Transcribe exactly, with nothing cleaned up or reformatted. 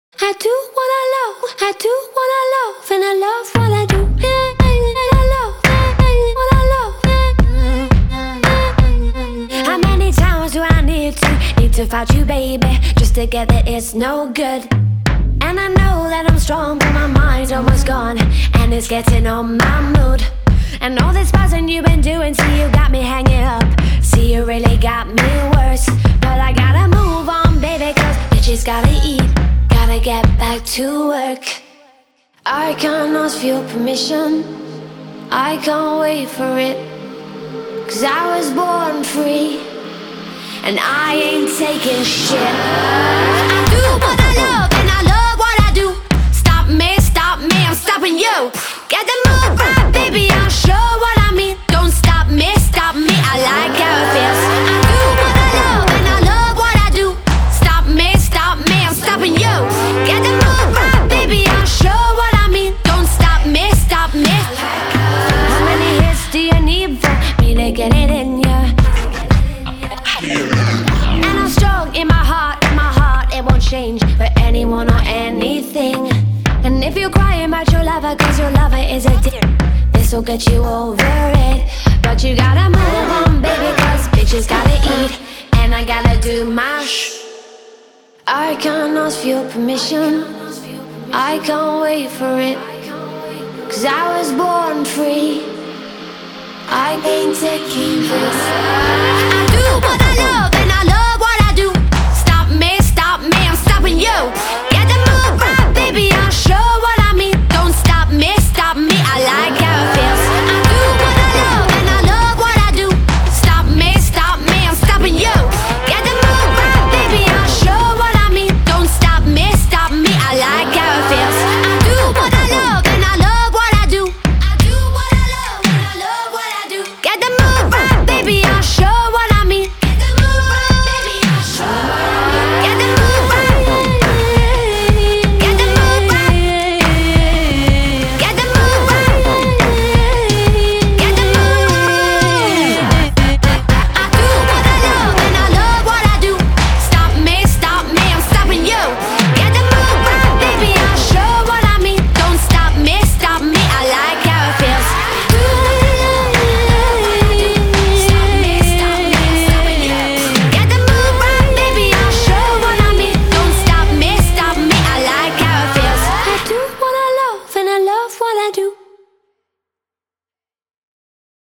I do what I love, I do what I love, and I love what I do. Yeah, and I love what I love. How many times do I need to, need to fight you, baby, just to get that it's no good? And I know that I'm strong, but my mind's almost gone, and it's getting on my mood. And all this buzzing you've been doing, see you got me hanging up, see you really got me worse. But I gotta move on, baby, cause bitches gotta eat, gotta get back to work. I can't ask for your permission, I can't wait for it, cause I was born free, and I ain't taking shit. I do what I love, and I love what I do. Stop me, stop me, I'm stopping you. Get the move right, baby, I'll show what I mean. Don't stop me, stop me, I like how it feels. I do what I love, and I love what I do. Stop me, stop me, I'm stopping you. Get the move right, baby, I'll show what I mean. Don't stop me, stop me. How many hits do you need for me to get it in ya? And I'm strong in my heart, in my heart, it won't change for anyone or anything. And if you're crying about your lover, cause your lover is a dick, this'll get you over it. But you gotta move on, baby, cause bitches gotta eat, and I gotta do my sh. I can't ask for your permission, I can't wait for it, cause I was born free, I ain't taking this. I do what I love, and I love what I do. Stop me, stop me, I'm stopping you.